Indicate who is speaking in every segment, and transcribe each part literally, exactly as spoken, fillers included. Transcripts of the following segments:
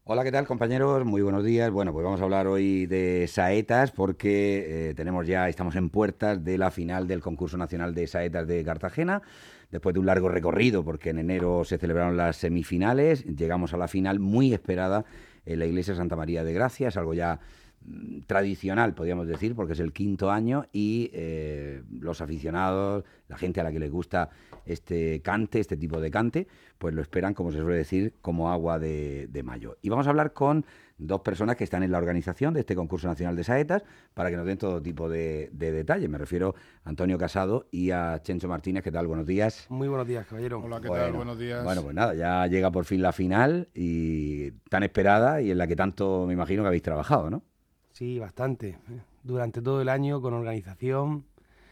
Speaker 1: Hola, ¿qué tal, compañeros? Muy buenos días. Bueno, pues vamos a hablar hoy de saetas porque eh, tenemos ya, estamos en puertas de la final del concurso nacional de saetas de Cartagena. Después de un largo recorrido, porque en enero se celebraron las semifinales, llegamos a la final muy esperada en la iglesia Santa María de Gracia. Es algo ya mm, tradicional, podríamos decir, porque es el quinto año y eh, los aficionados, la gente a la que les gusta este cante, este tipo de cante, pues lo esperan, como se suele decir, como agua de, de mayo. Y vamos a hablar con dos personas que están en la organización de este concurso nacional de saetas para que nos den todo tipo de, de detalles. Me refiero a Antonio Casado y a Chencho Martínez. ¿Qué tal? Buenos días.
Speaker 2: Muy buenos días, caballero.
Speaker 3: Hola, ¿qué
Speaker 1: Bueno,
Speaker 3: tal? Buenos días.
Speaker 1: Bueno, pues nada, ya llega por fin la final y tan esperada y en la que tanto me imagino que habéis trabajado, ¿no?
Speaker 2: Sí, bastante. Durante todo el año con organización,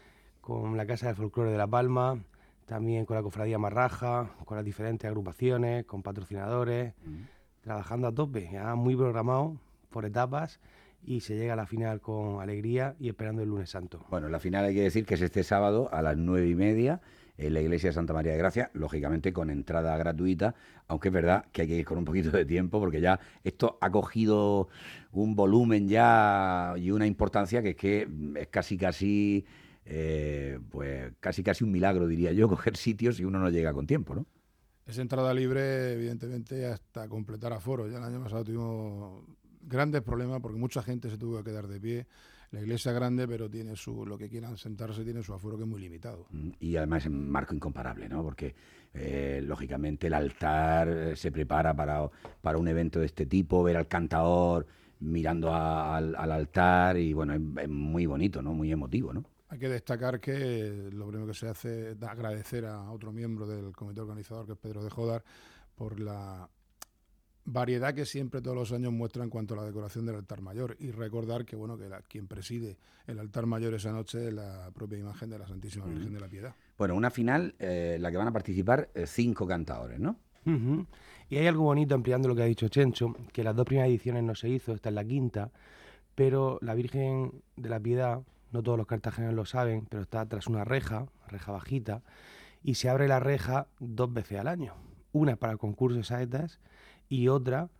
Speaker 2: con la Casa del Folclore de La Palma, también con la Cofradía Marraja, con las diferentes agrupaciones, con patrocinadores, mm. trabajando a tope, ya muy programado por etapas y se llega a la final con alegría y esperando el lunes santo.
Speaker 1: Bueno, la final hay que decir que es este sábado a las nueve y media en la iglesia de Santa María de Gracia, lógicamente con entrada gratuita, aunque es verdad que hay que ir con un poquito de tiempo porque ya esto ha cogido un volumen ya y una importancia que es que es casi casi eh, pues casi casi un milagro, diría yo, coger sitios si uno no llega con tiempo, ¿no?
Speaker 3: Es entrada libre, evidentemente, hasta completar aforo. Ya el año pasado tuvimos grandes problemas porque mucha gente se tuvo que quedar de pie. La iglesia es grande, pero tiene su, lo que quieran sentarse tiene su aforo que es muy limitado.
Speaker 1: Y además en marco incomparable, ¿no? Porque eh, lógicamente el altar se prepara para, para un evento de este tipo, ver al cantaor mirando a, al, al altar y bueno, es, es muy bonito, ¿no? Muy emotivo, ¿no?
Speaker 3: Hay que destacar que lo primero que se hace es agradecer a otro miembro del comité organizador, que es Pedro de Jodar, por la variedad que siempre todos los años muestra en cuanto a la decoración del altar mayor, y recordar que bueno que la, quien preside el altar mayor esa noche es la propia imagen de la Santísima mm. Virgen de la Piedad.
Speaker 1: Bueno, una final eh, en la que van a participar eh, cinco cantadores, ¿no?
Speaker 2: Uh-huh. Y hay algo bonito, ampliando lo que ha dicho Chencho, que las dos primeras ediciones no se hizo, esta es la quinta, pero la Virgen de la Piedad, no todos los cartageneros lo saben, pero está tras una reja, reja bajita, y se abre la reja dos veces al año. Una para el concurso de saetas y otra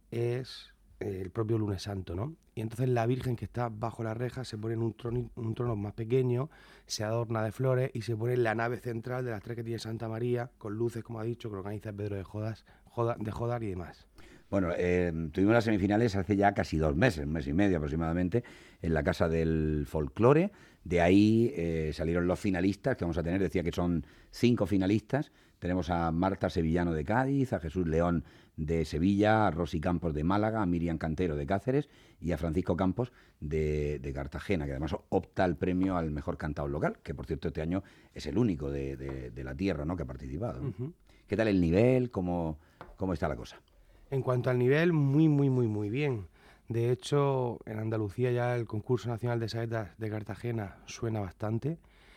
Speaker 2: es el propio lunes santo, ¿no? Y entonces la Virgen que está bajo la reja se pone en un trono, un trono más pequeño, se adorna de flores y se pone en la nave central de las tres que tiene Santa María, con luces, como ha dicho, que organiza Pedro de Jodas, Joda, de Jodar y demás.
Speaker 1: Bueno, eh, tuvimos las semifinales hace ya casi dos meses, un mes y medio aproximadamente, en la Casa del Folclore. De ahí eh, salieron los finalistas que vamos a tener. Decía que son cinco finalistas. Tenemos a Marta Sevillano de Cádiz, a Jesús León de Sevilla, a Rosy Campos de Málaga, a Miriam Cantero de Cáceres y a Francisco Campos de, de Cartagena, que además opta al premio al mejor cantador local, que por cierto este año es el único de, de, de la tierra, ¿no?, que ha participado. Uh-huh. ¿Qué tal el nivel? ¿Cómo, cómo está la cosa?
Speaker 2: En cuanto al nivel, muy, muy, muy, muy bien. De hecho, en Andalucía ya el concurso nacional de saetas de Cartagena suena bastante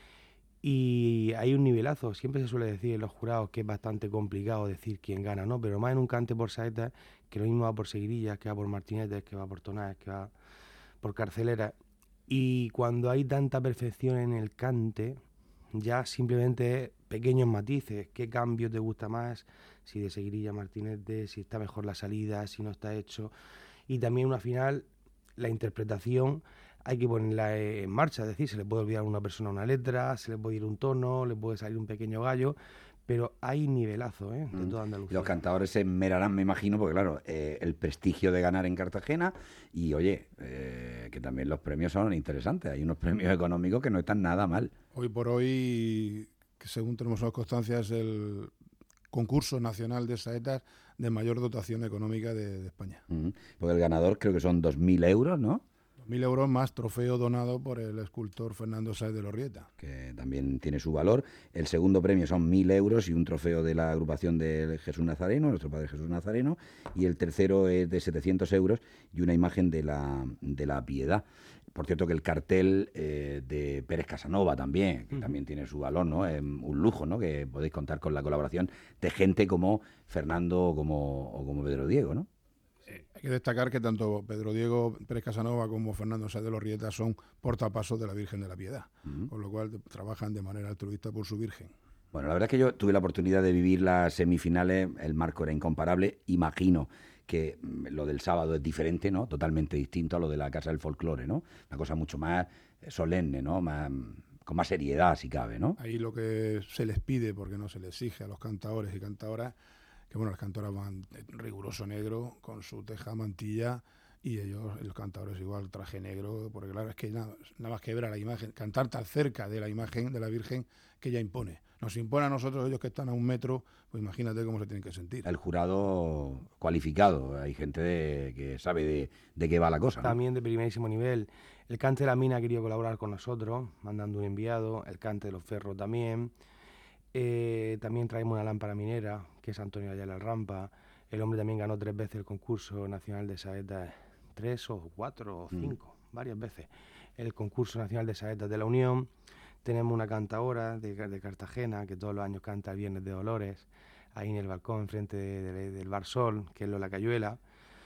Speaker 2: y hay un nivelazo. Siempre se suele decir en los jurados que es bastante complicado decir quién gana, ¿no? Pero más en un cante por saetas, que lo mismo va por Seguirilla, que va por Martinetes, que va por Tonaes, que va por Carcelera. Y cuando hay tanta perfección en el cante, ya simplemente pequeños matices, qué cambio te gusta más, si de Seguirilla, Martinete, si está mejor la salida, si no está hecho. Y también una final, la interpretación hay que ponerla en marcha, es decir, se le puede olvidar a una persona una letra, se le puede ir un tono, le puede salir un pequeño gallo, pero hay nivelazo, ¿eh?, de toda Andalucía.
Speaker 1: Los cantadores se esmerarán, me imagino, porque claro, eh, el prestigio de ganar en Cartagena y, oye, eh, que también los premios son interesantes. Hay unos premios económicos que no están nada mal.
Speaker 3: Hoy por hoy, que según tenemos las constancias, el concurso nacional de saetas de mayor dotación económica de, de España.
Speaker 1: Uh-huh. Porque el ganador creo que son dos mil euros, ¿no?
Speaker 3: dos mil euros más trofeo donado por el escultor Fernando Sáez de Lorrieta.
Speaker 1: Que también tiene su valor. El segundo premio son mil euros y un trofeo de la agrupación de Jesús Nazareno, nuestro Padre Jesús Nazareno. Y el tercero es de setecientos euros y una imagen de la, de la Piedad. Por cierto que el cartel eh, de Pérez Casanova también, que uh-huh. también tiene su valor, ¿no? Es un lujo, ¿no?, que podéis contar con la colaboración de gente como Fernando o como, o como Pedro Diego, ¿no?
Speaker 3: Hay que destacar que tanto Pedro Diego Pérez Casanova como Fernando Sáez de Lorrieta son portapasos de la Virgen de la Piedad, uh-huh. con lo cual trabajan de manera altruista por su Virgen.
Speaker 1: Bueno, la verdad es que yo tuve la oportunidad de vivir las semifinales, el marco era incomparable, imagino que mm, lo del sábado es diferente, ¿no? Totalmente distinto a lo de la Casa del Folclore, ¿no? Una cosa mucho más solemne, ¿no? Más, con más seriedad, si cabe, ¿no?
Speaker 3: Ahí lo que se les pide, porque no se les exige a los cantadores y cantadoras, que bueno, las cantoras van en riguroso negro, con su teja, mantilla, y ellos, los cantadores igual, traje negro, porque claro, es que nada, nada más que ver a la imagen, cantar tan cerca de la imagen de la Virgen, que ella impone. Nos impone a nosotros, ellos que están a un metro, pues imagínate cómo se tienen que sentir.
Speaker 1: El jurado cualificado, hay gente de, que sabe de, de qué va la cosa, ¿no?
Speaker 2: También de primerísimo nivel. El Cante de la Mina ha querido colaborar con nosotros, mandando un enviado, el Cante de los Ferros también. Eh, también traemos una lámpara minera, que es Antonio Ayala el Rampa. El hombre también ganó tres veces el concurso nacional de saetas, tres o cuatro o cinco, mm. varias veces. El concurso nacional de saetas de la Unión. Tenemos una cantadora de, de Cartagena, que todos los años canta el Viernes de Dolores, ahí en el balcón, enfrente de, de, del Bar Sol, que es Lola Cayuela.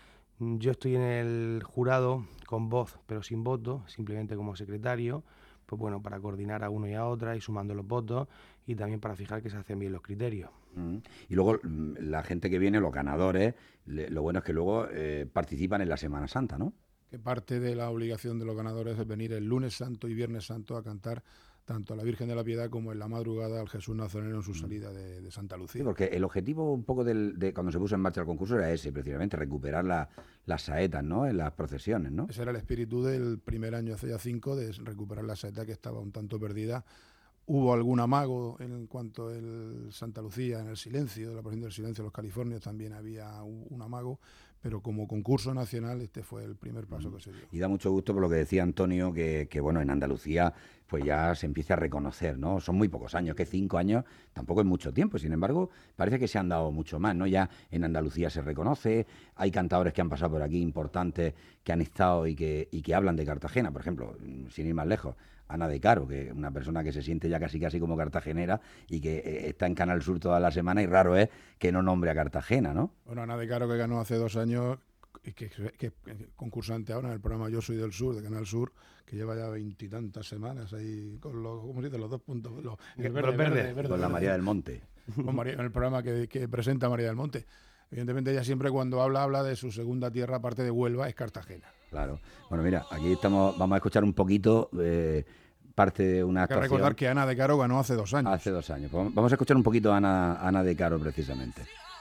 Speaker 2: Yo estoy en el jurado con voz, pero sin voto, simplemente como secretario, pues bueno, para coordinar a uno y a otra y sumando los votos y también para fijar que se hacen bien los criterios.
Speaker 1: Mm. Y luego la gente que viene, los ganadores, le, lo bueno es que luego eh, participan en la Semana Santa, ¿no?
Speaker 3: Que parte de la obligación de los ganadores es venir el lunes santo y viernes santo a cantar tanto a la Virgen de la Piedad como en la madrugada al Jesús Nazareno en su salida de, de Santa Lucía.
Speaker 1: Sí, porque el objetivo un poco del, de cuando se puso en marcha el concurso era ese, precisamente, recuperar la, las saetas, ¿no? En las procesiones, ¿no?
Speaker 3: Ese era el espíritu del primer año, hace ya cinco, de recuperar la saeta que estaba un tanto perdida. Hubo algún amago en cuanto a Santa Lucía, en el silencio, la procesión del silencio de los Californios también había un, un amago, pero como concurso nacional este fue el primer paso que se dio.
Speaker 1: Y da mucho gusto por lo que decía Antonio, que, que bueno, en Andalucía pues ya se empieza a reconocer, ¿no? Son muy pocos años, que cinco años tampoco es mucho tiempo, sin embargo, parece que se han dado mucho más, ¿no? Ya en Andalucía se reconoce, hay cantadores que han pasado por aquí importantes, que han estado y que, y que hablan de Cartagena, por ejemplo, sin ir más lejos, Ana de Caro, que es una persona que se siente ya casi casi como cartagenera y que eh, está en Canal Sur toda la semana, y raro es que no nombre a Cartagena, ¿no?
Speaker 3: Bueno, Ana de Caro, que ganó hace dos años, y que, que, que concursante ahora en el programa Yo Soy del Sur, de Canal Sur, que lleva ya veintitantas semanas ahí con los, ¿cómo se dice? Los dos puntos, los,
Speaker 2: el verde, verde, verde, verde,
Speaker 1: con la María del Monte.
Speaker 3: Con María, en el programa que, que presenta María del Monte. Evidentemente ella siempre cuando habla, habla de su segunda tierra, aparte de Huelva, es Cartagena.
Speaker 1: Claro. Bueno, mira, aquí estamos, vamos a escuchar un poquito... Eh, parte de una
Speaker 3: actuación. Hay que recordar que Ana de Caro ganó hace dos años.
Speaker 1: Hace dos años. Pues vamos a escuchar un poquito a Ana, Ana de Caro, precisamente.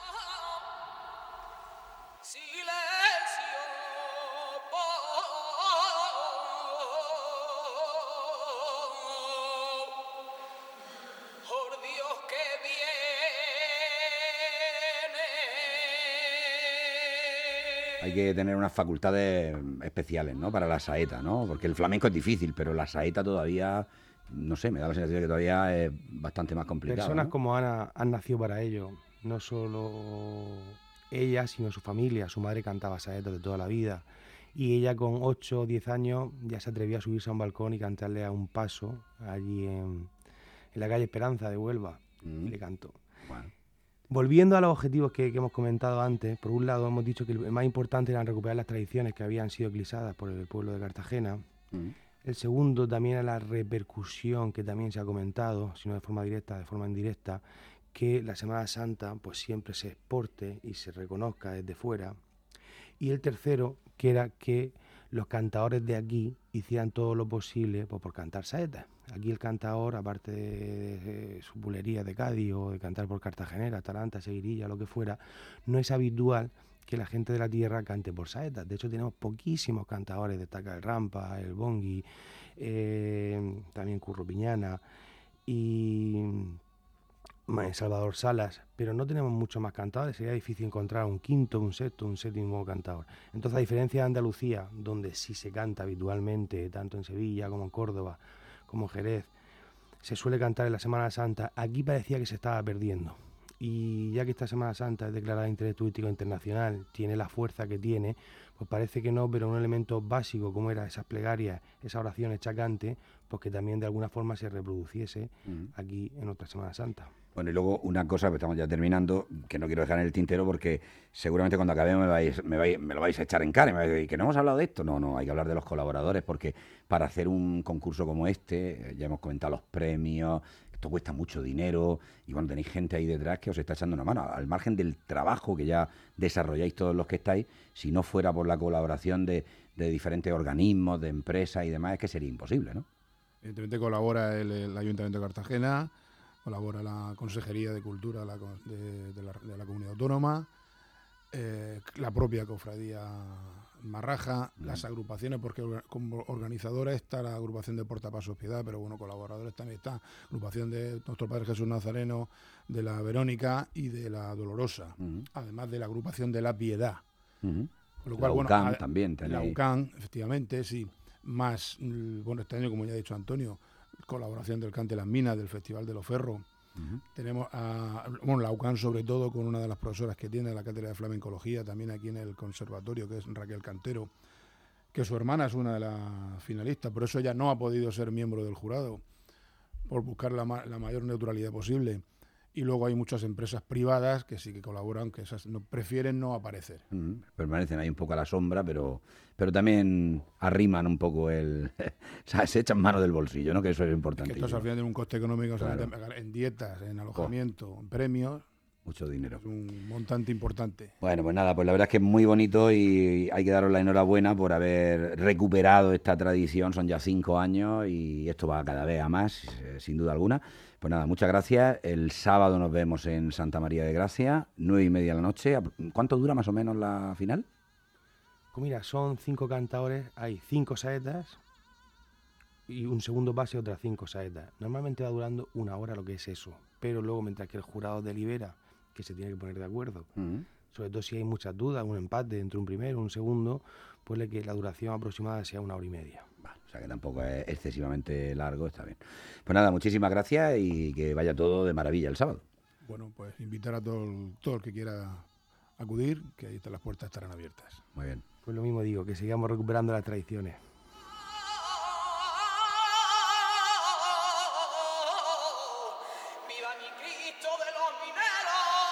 Speaker 1: Hay que tener unas facultades especiales, ¿no? Para la saeta, ¿no? Porque el flamenco es difícil, pero la saeta todavía, no sé, me da la sensación de que todavía es bastante más complicado.
Speaker 2: Personas, ¿no?,
Speaker 1: como
Speaker 2: como Ana han nacido para ello. No solo ella, sino su familia. Su madre cantaba saeta de toda la vida. Y ella con ocho o diez años ya se atrevía a subirse a un balcón y cantarle a un paso allí en, en la calle Esperanza de Huelva. Mm. Y le cantó. Bueno. Volviendo a los objetivos que, que hemos comentado antes, por un lado hemos dicho que el más importante era recuperar las tradiciones que habían sido eclipsadas por el pueblo de Cartagena. Mm. El segundo también era la repercusión, que también se ha comentado, si no de forma directa, de forma indirecta, que la Semana Santa pues siempre se exporte y se reconozca desde fuera. Y el tercero, que era que los cantadores de aquí hicieran todo lo posible pues, por cantar saetas. Aquí el cantador, aparte de, de su bulería de Cádiz o de cantar por cartagenera, Atalanta, Seguirilla, lo que fuera, no es habitual que la gente de la tierra cante por saetas. De hecho, tenemos poquísimos cantadores, destaca el Rampa, el Bongui, eh, también Curro Piñana y Salvador Salas, pero no tenemos muchos más cantadores. Sería difícil encontrar un quinto, un sexto, un séptimo cantador. Entonces, a diferencia de Andalucía, donde sí se canta habitualmente, tanto en Sevilla como en Córdoba, como en Jerez, se suele cantar en la Semana Santa, aquí parecía que se estaba perdiendo. Y ya que esta Semana Santa es declarada de interés turístico internacional, tiene la fuerza que tiene, pues parece que no, pero un elemento básico como era esas plegarias, esa oración hecha cante, pues que también de alguna forma se reproduciese uh-huh. aquí en otra Semana Santa.
Speaker 1: Bueno, y luego una cosa, que estamos ya terminando, que no quiero dejar en el tintero porque seguramente cuando acabemos me, vais, me, vais, me lo vais a echar en cara, y me vais a decir que no hemos hablado de esto. No, no, hay que hablar de los colaboradores, porque para hacer un concurso como este, ya hemos comentado los premios, Esto cuesta mucho dinero y bueno, tenéis gente ahí detrás que os está echando una mano. Al margen del trabajo que ya desarrolláis todos los que estáis, si no fuera por la colaboración de, de diferentes organismos, de empresas y demás, es que sería imposible, ¿no?
Speaker 3: Evidentemente colabora el, el Ayuntamiento de Cartagena, colabora la Consejería de Cultura la, de, de, la, de la Comunidad Autónoma, eh, la propia Cofradía Marraja, mm. las agrupaciones, porque como organizadora está la agrupación de Portapasos Piedad, pero bueno, colaboradores también está, agrupación de Nuestro Padre Jesús Nazareno, de la Verónica y de la Dolorosa, mm. además de la agrupación de la Piedad.
Speaker 1: Mm. Con lo cual, la U C A M bueno, también tenéis.
Speaker 3: La U C A M, efectivamente, sí. Más, bueno, este año, como ya ha dicho Antonio, colaboración del Cante Las Minas, del Festival de los Ferros. Uh-huh. Tenemos a, bueno, la U C A M sobre todo con una de las profesoras que tiene la cátedra de flamencología, también aquí en el conservatorio, que es Raquel Cantero, que su hermana es una de las finalistas, por eso ella no ha podido ser miembro del jurado, por buscar la, la mayor neutralidad posible. Y luego hay muchas empresas privadas que sí que colaboran, que esas no, prefieren no aparecer.
Speaker 1: Mm, permanecen ahí un poco a la sombra, pero, pero también arriman un poco el... o sea, se echan mano del bolsillo, ¿no? Que eso es importante.
Speaker 3: Es que esto al final tiene un coste económico, claro, en dietas, en alojamiento, oh. en premios.
Speaker 1: Mucho dinero.
Speaker 3: Es un montante importante.
Speaker 1: Bueno, pues nada, pues la verdad es que es muy bonito y hay que daros la enhorabuena por haber recuperado esta tradición. Son ya cinco años y esto va cada vez a más, eh, sin duda alguna. Pues nada, muchas gracias. El sábado nos vemos en Santa María de Gracia, nueve y media de la noche. ¿Cuánto dura más o menos la final?
Speaker 2: Pues mira, son cinco cantadores, hay cinco saetas y un segundo base y otras cinco saetas. Normalmente va durando una hora lo que es eso, pero luego mientras que el jurado delibera, que se tiene que poner de acuerdo, uh-huh. sobre todo si hay muchas dudas, un empate entre un primero, un segundo, pues que la duración aproximada sea una hora y media.
Speaker 1: Vale, o sea que tampoco es excesivamente largo, está bien. Pues nada, muchísimas gracias y que vaya todo de maravilla el sábado.
Speaker 3: Bueno, pues invitar a todo el, todo el que quiera acudir, que ahí están las puertas, estarán abiertas.
Speaker 1: Muy bien.
Speaker 2: Pues lo mismo digo, que sigamos recuperando las tradiciones.
Speaker 4: ¡Viva mi Cristo de los mineros!